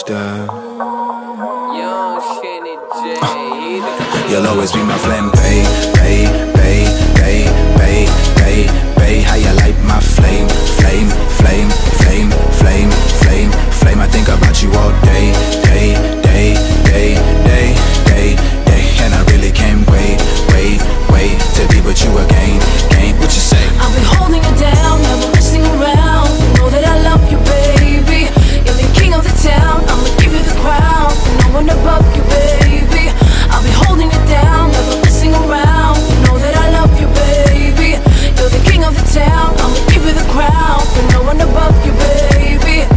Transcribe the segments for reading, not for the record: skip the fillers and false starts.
monster. Young Shanny J. You'll always be my flame, bae, bae, bae, bae, bae, bae, bae. How you light my flame, flame, flame, flame, flame, flame, flame. I think about you all day, day, day, day, day, day, day. And I really can't wait, wait, wait to be with you again, again. What you say? I'll be holding you down, never messing around. Know that I love you, baby. You're the king of the town, I'ma give you the crown. No one above you, baby. I'll be holding you down, never messing around. Know that I love you, baby. You're the king of the town, I'ma give you the crown. No one above you, baby.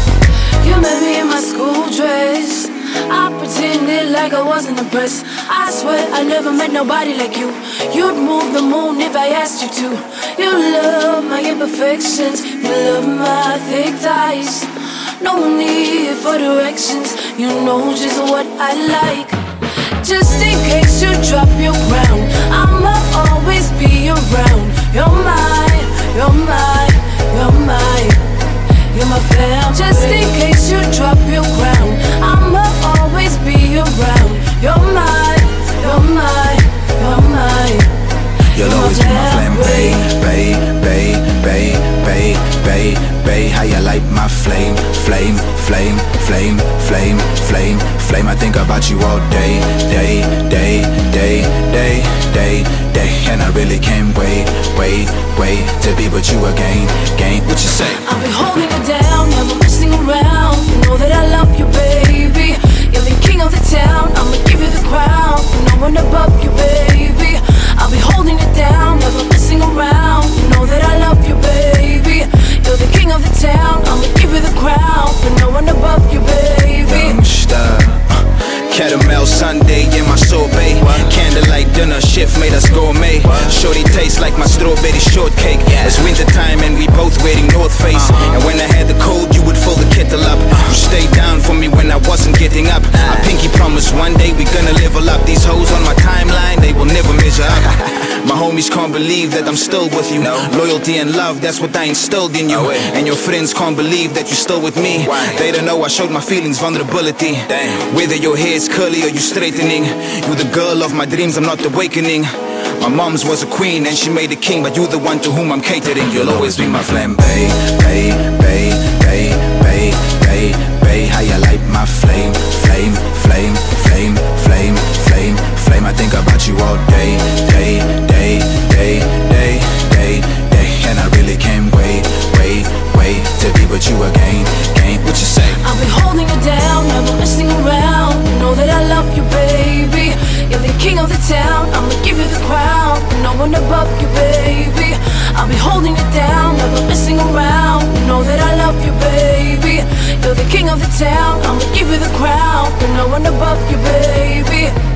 You met me in my school dress. I pretended like I wasn't impressed. I swear I never met nobody like you. You'd move the moon if I asked you to. You love my imperfections, you love my thick thighs. No need for directions, you know just what I like. Just in case you drop your crown, I'ma always be around. You're mine, you're mine, you're mine. You're my fam. Just in case you drop your crown, I'ma always be around. You're mine, you're mine, you're mine. You'll always be my flame, bae, bae, bae, bae, bae, bae, bae. How you light my flame, flame, flame, flame, flame, flame, flame. I think about you all day, day, day, day, day, day, day. And I really can't wait, wait, wait to be with you again, again. What you say? I'll be holding you down, never messing around. You know that I love you, baby. You're the king of the town, I'ma give you the crown. No one above you, baby. I'll be holding you down, never messing around. You know that I love you, baby. You're the king of the town, I'ma give you the crown. But no one above you, baby. Youngster, caramel sundae in my sorbet. Candlelight dinner, chef made us gourmet. Shorty tastes like my strawberry shortcake. It's winter time and we both wearing North Face. And when I had the cold, you would fill the kettle up. You stayed down for me when I wasn't getting up. I pinky promise one day we gonna level up. These hoes on my timeline, they will never measure up. My homies can't believe that I'm still with you. Loyalty and love, that's what I instilled in you. And your friends can't believe that you're still with me. They don't know I showed my feelings, vulnerability. Whether your hair's curly or you straightening, you're the girl of my dreams, I'm not awakening. My mom's was a queen and she made a king, but you're the one to whom I'm catering. You'll always be my flame, bae, bae, bae, bae, bae, bae, bae. How you light my flame, flame, flame, flame, flame, flame, flame. I think about you all day, day, day, day, day, day, day. And I really can't wait, wait, wait to be with you again, again. What you say? I'll be holding you down, never messing around. You know that I love you, baby. You're the king of the town, I'ma give you the crown. No one above you, baby. I'll be holding you down, never messing around. You know that I love you, baby. You're the king of the town, I'ma give you the crown. No one above you, baby.